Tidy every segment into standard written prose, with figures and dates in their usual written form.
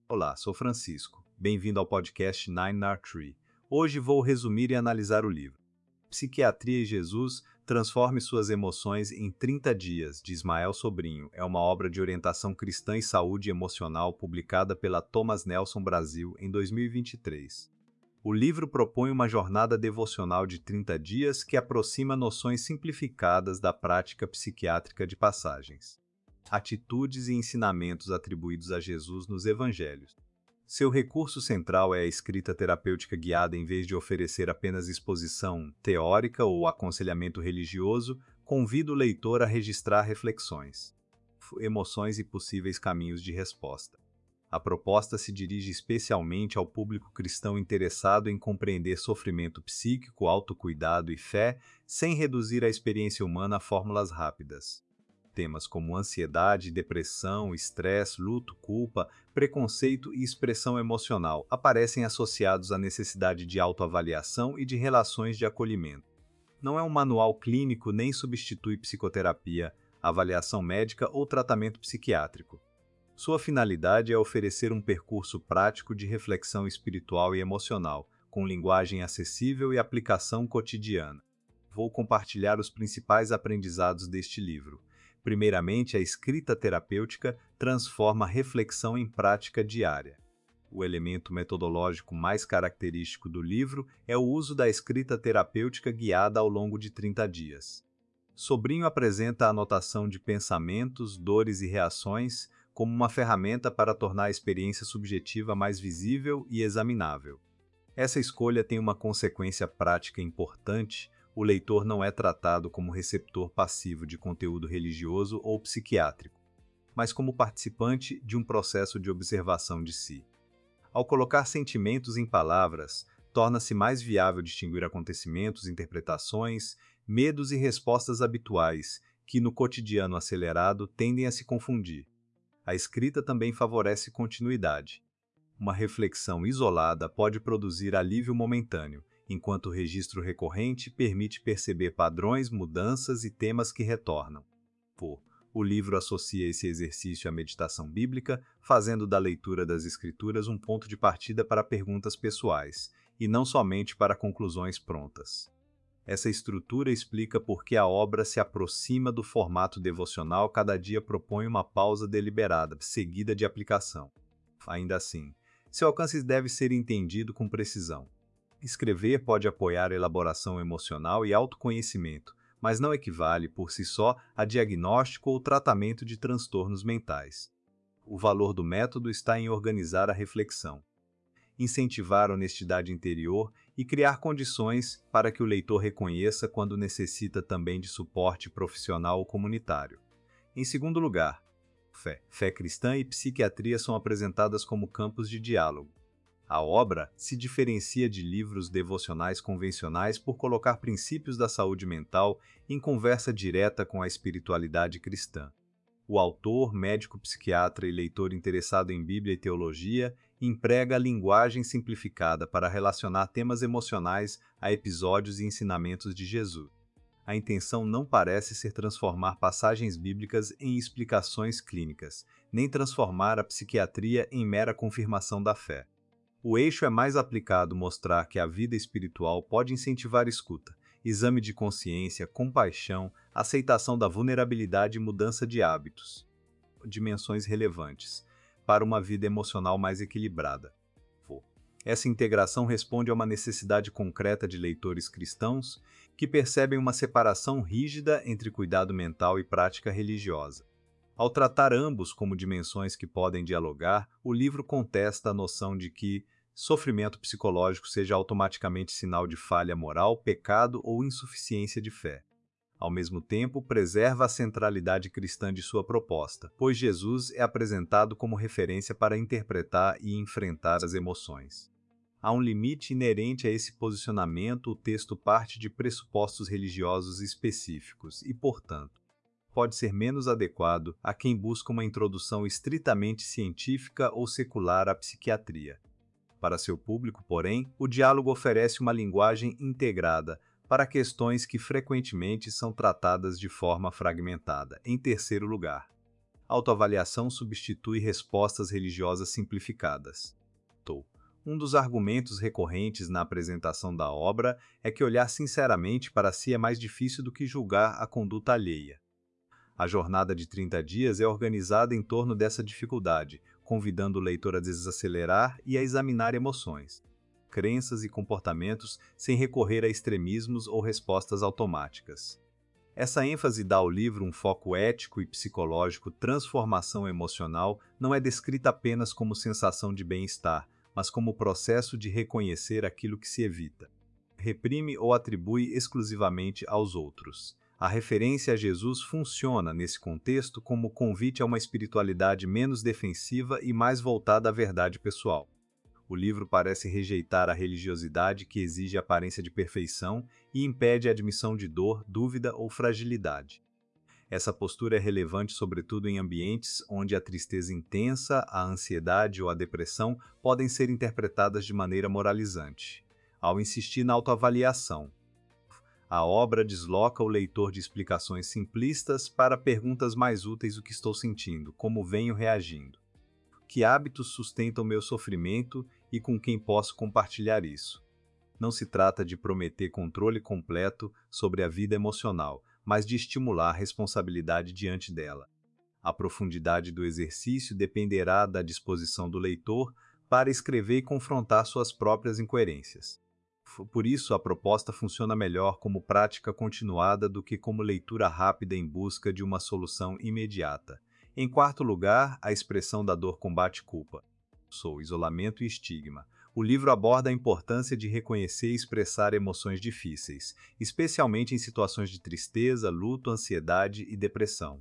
Olá, sou Francisco. Bem-vindo ao podcast Nine Nar Tree. Hoje vou resumir e analisar o livro Psiquiatria e Jesus, transforme suas emoções em 30 dias, de Ismael Sobrinho. É uma obra de orientação cristã e saúde emocional publicada pela Thomas Nelson Brasil em 2023. O livro propõe uma jornada devocional de 30 dias que aproxima noções simplificadas da prática psiquiátrica de passagens, atitudes e ensinamentos atribuídos a Jesus nos evangelhos. Seu recurso central é a escrita terapêutica guiada em vez de oferecer apenas exposição teórica ou aconselhamento religioso, convida o leitor a registrar reflexões, emoções e possíveis caminhos de resposta. A proposta se dirige especialmente ao público cristão interessado em compreender sofrimento psíquico, autocuidado e fé, sem reduzir a experiência humana a fórmulas rápidas. Temas como ansiedade, depressão, estresse, luto, culpa, preconceito e expressão emocional aparecem associados à necessidade de autoavaliação e de relações de acolhimento. Não é um manual clínico nem substitui psicoterapia, avaliação médica ou tratamento psiquiátrico. Sua finalidade é oferecer um percurso prático de reflexão espiritual e emocional, com linguagem acessível e aplicação cotidiana. Vou compartilhar os principais aprendizados deste livro. Primeiramente, a escrita terapêutica transforma a reflexão em prática diária. O elemento metodológico mais característico do livro é o uso da escrita terapêutica guiada ao longo de 30 dias. Sobrinho apresenta a anotação de pensamentos, dores e reações como uma ferramenta para tornar a experiência subjetiva mais visível e examinável. Essa escolha tem uma consequência prática importante. O leitor não é tratado como receptor passivo de conteúdo religioso ou psiquiátrico, mas como participante de um processo de observação de si. Ao colocar sentimentos em palavras, torna-se mais viável distinguir acontecimentos, interpretações, medos e respostas habituais, que no cotidiano acelerado tendem a se confundir. A escrita também favorece continuidade. Uma reflexão isolada pode produzir alívio momentâneo, enquanto o registro recorrente permite perceber padrões, mudanças e temas que retornam. O livro associa esse exercício à meditação bíblica, fazendo da leitura das Escrituras um ponto de partida para perguntas pessoais, e não somente para conclusões prontas. Essa estrutura explica por que a obra se aproxima do formato devocional, cada dia propõe uma pausa deliberada, seguida de aplicação. Ainda assim, seu alcance deve ser entendido com precisão. Escrever pode apoiar a elaboração emocional e autoconhecimento, mas não equivale, por si só, a diagnóstico ou tratamento de transtornos mentais. O valor do método está em organizar a reflexão, incentivar a honestidade interior e criar condições para que o leitor reconheça quando necessita também de suporte profissional ou comunitário. Em segundo lugar, fé cristã e psiquiatria são apresentadas como campos de diálogo. A obra se diferencia de livros devocionais convencionais por colocar princípios da saúde mental em conversa direta com a espiritualidade cristã. O autor, médico psiquiatra e leitor interessado em Bíblia e teologia, emprega a linguagem simplificada para relacionar temas emocionais a episódios e ensinamentos de Jesus. A intenção não parece ser transformar passagens bíblicas em explicações clínicas, nem transformar a psiquiatria em mera confirmação da fé. O eixo é mais aplicado mostrar que a vida espiritual pode incentivar escuta, exame de consciência, compaixão, aceitação da vulnerabilidade e mudança de hábitos, dimensões relevantes, para uma vida emocional mais equilibrada. Essa integração responde a uma necessidade concreta de leitores cristãos que percebem uma separação rígida entre cuidado mental e prática religiosa. Ao tratar ambos como dimensões que podem dialogar, o livro contesta a noção de que sofrimento psicológico seja automaticamente sinal de falha moral, pecado ou insuficiência de fé. Ao mesmo tempo, preserva a centralidade cristã de sua proposta, pois Jesus é apresentado como referência para interpretar e enfrentar as emoções. Há um limite inerente a esse posicionamento, o texto parte de pressupostos religiosos específicos e, portanto, pode ser menos adequado a quem busca uma introdução estritamente científica ou secular à psiquiatria. Para seu público, porém, o diálogo oferece uma linguagem integrada para questões que frequentemente são tratadas de forma fragmentada. Em terceiro lugar, Autoavaliação substitui respostas religiosas simplificadas. Um dos argumentos recorrentes na apresentação da obra é que olhar sinceramente para si é mais difícil do que julgar a conduta alheia. A jornada de 30 dias é organizada em torno dessa dificuldade, convidando o leitor a desacelerar e a examinar emoções, crenças e comportamentos sem recorrer a extremismos ou respostas automáticas. Essa ênfase dá ao livro um foco ético e psicológico. Transformação emocional não é descrita apenas como sensação de bem-estar, mas como processo de reconhecer aquilo que se evita, reprime ou atribui exclusivamente aos outros. A referência a Jesus funciona, nesse contexto, como convite a uma espiritualidade menos defensiva e mais voltada à verdade pessoal. O livro parece rejeitar a religiosidade que exige aparência de perfeição e impede a admissão de dor, dúvida ou fragilidade. Essa postura é relevante sobretudo em ambientes onde a tristeza intensa, a ansiedade ou a depressão podem ser interpretadas de maneira moralizante. Ao insistir na autoavaliação, a obra desloca o leitor de explicações simplistas para perguntas mais úteis: o que estou sentindo, como venho reagindo, que hábitos sustentam meu sofrimento e com quem posso compartilhar isso. Não se trata de prometer controle completo sobre a vida emocional, mas de estimular responsabilidade diante dela. A profundidade do exercício dependerá da disposição do leitor para escrever e confrontar suas próprias incoerências. Por isso, a proposta funciona melhor como prática continuada do que como leitura rápida em busca de uma solução imediata. Em quarto lugar, a expressão da dor combate culpa, isolamento e estigma. O livro aborda a importância de reconhecer e expressar emoções difíceis, especialmente em situações de tristeza, luto, ansiedade e depressão.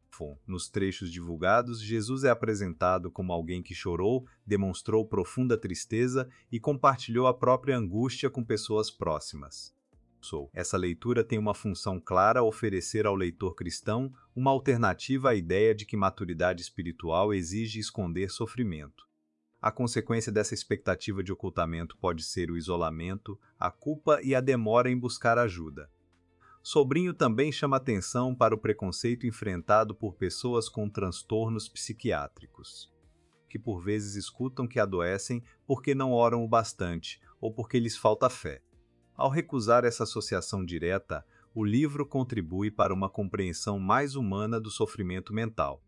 Nos trechos divulgados, Jesus é apresentado como alguém que chorou, demonstrou profunda tristeza e compartilhou a própria angústia com pessoas próximas. Essa leitura tem uma função clara: oferecer ao leitor cristão uma alternativa à ideia de que maturidade espiritual exige esconder sofrimento. A consequência dessa expectativa de ocultamento pode ser o isolamento, a culpa e a demora em buscar ajuda. Sobrinho também chama atenção para o preconceito enfrentado por pessoas com transtornos psiquiátricos, que por vezes escutam que adoecem porque não oram o bastante ou porque lhes falta fé. Ao recusar essa associação direta, o livro contribui para uma compreensão mais humana do sofrimento mental.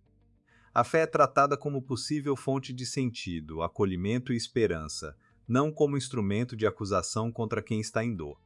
A fé é tratada como possível fonte de sentido, acolhimento e esperança, não como instrumento de acusação contra quem está em dor.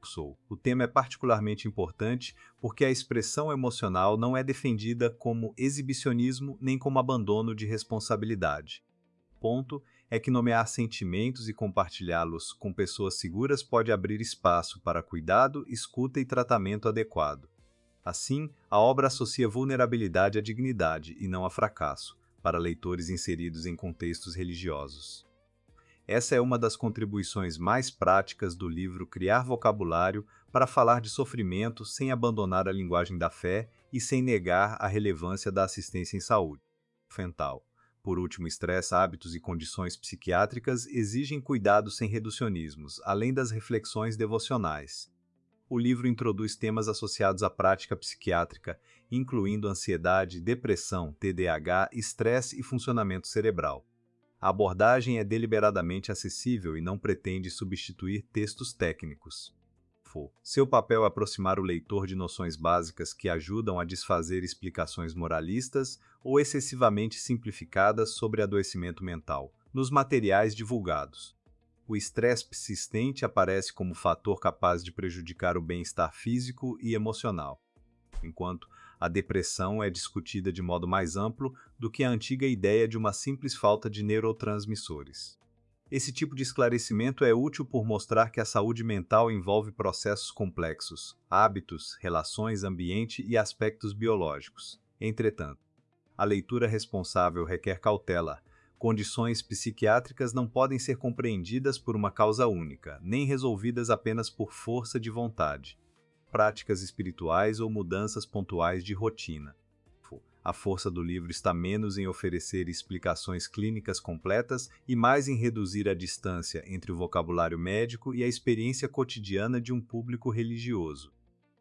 O tema é particularmente importante porque a expressão emocional não é defendida como exibicionismo nem como abandono de responsabilidade. O ponto é que nomear sentimentos e compartilhá-los com pessoas seguras pode abrir espaço para cuidado, escuta e tratamento adequado. Assim, a obra associa vulnerabilidade à dignidade e não a fracasso, para leitores inseridos em contextos religiosos. Essa é uma das contribuições mais práticas do livro Criar Vocabulário para falar de sofrimento sem abandonar a linguagem da fé e sem negar a relevância da assistência em saúde mental. Por último, estresse, hábitos e condições psiquiátricas exigem cuidados sem reducionismos, além das reflexões devocionais. O livro introduz temas associados à prática psiquiátrica, incluindo ansiedade, depressão, TDAH, estresse e funcionamento cerebral. A abordagem é deliberadamente acessível e não pretende substituir textos técnicos. Seu papel é aproximar o leitor de noções básicas que ajudam a desfazer explicações moralistas ou excessivamente simplificadas sobre adoecimento mental, nos materiais divulgados. O estresse persistente aparece como fator capaz de prejudicar o bem-estar físico e emocional, enquanto a depressão é discutida de modo mais amplo do que a antiga ideia de uma simples falta de neurotransmissores. Esse tipo de esclarecimento é útil por mostrar que a saúde mental envolve processos complexos, hábitos, relações, ambiente e aspectos biológicos. Entretanto, a leitura responsável requer cautela. Condições psiquiátricas não podem ser compreendidas por uma causa única, nem resolvidas apenas por força de vontade, práticas espirituais ou mudanças pontuais de rotina. A força do livro está menos em oferecer explicações clínicas completas e mais em reduzir a distância entre o vocabulário médico e a experiência cotidiana de um público religioso.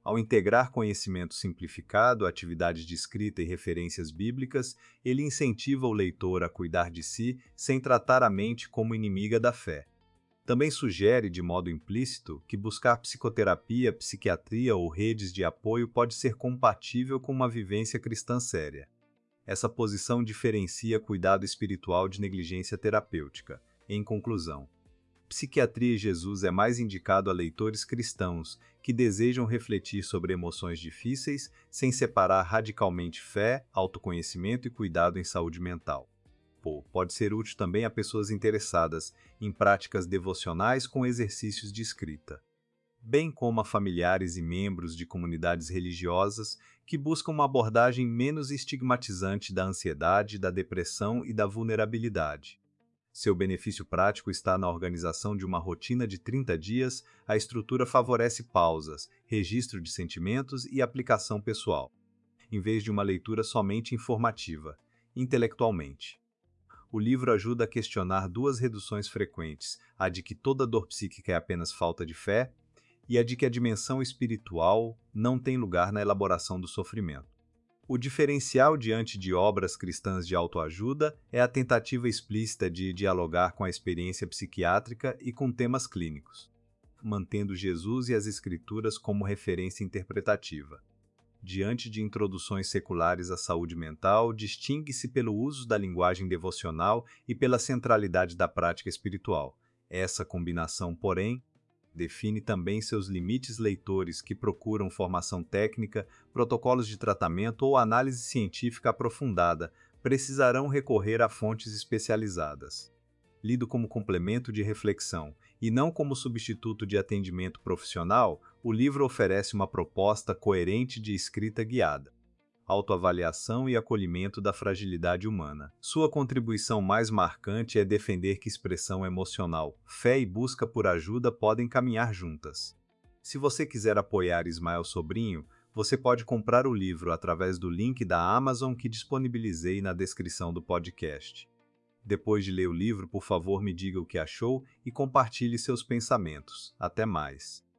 Ao integrar conhecimento simplificado, atividades de escrita e referências bíblicas, ele incentiva o leitor a cuidar de si sem tratar a mente como inimiga da fé. Também sugere, de modo implícito, que buscar psicoterapia, psiquiatria ou redes de apoio pode ser compatível com uma vivência cristã séria. Essa posição diferencia cuidado espiritual de negligência terapêutica. Em conclusão, Psiquiatria e Jesus é mais indicado a leitores cristãos que desejam refletir sobre emoções difíceis sem separar radicalmente fé, autoconhecimento e cuidado em saúde mental. Pode ser útil também a pessoas interessadas em práticas devocionais com exercícios de escrita, bem como a familiares e membros de comunidades religiosas que buscam uma abordagem menos estigmatizante da ansiedade, da depressão e da vulnerabilidade. Seu benefício prático está na organização de uma rotina de 30 dias. A estrutura favorece pausas, registro de sentimentos e aplicação pessoal, em vez de uma leitura somente informativa, intelectualmente. O livro ajuda a questionar duas reduções frequentes, a de que toda dor psíquica é apenas falta de fé e a de que a dimensão espiritual não tem lugar na elaboração do sofrimento. O diferencial diante de obras cristãs de autoajuda é a tentativa explícita de dialogar com a experiência psiquiátrica e com temas clínicos, mantendo Jesus e as Escrituras como referência interpretativa. Diante de introduções seculares à saúde mental, distingue-se pelo uso da linguagem devocional e pela centralidade da prática espiritual. Essa combinação, porém, define também seus limites. Leitores que procuram formação técnica, protocolos de tratamento ou análise científica aprofundada precisarão recorrer a fontes especializadas. Lido como complemento de reflexão e não como substituto de atendimento profissional, o livro oferece uma proposta coerente de escrita guiada, autoavaliação e acolhimento da fragilidade humana. Sua contribuição mais marcante é defender que expressão emocional, fé e busca por ajuda podem caminhar juntas. Se você quiser apoiar Ismael Sobrinho, você pode comprar o livro através do link da Amazon que disponibilizei na descrição do podcast. Depois de ler o livro, por favor, me diga o que achou e compartilhe seus pensamentos. Até mais!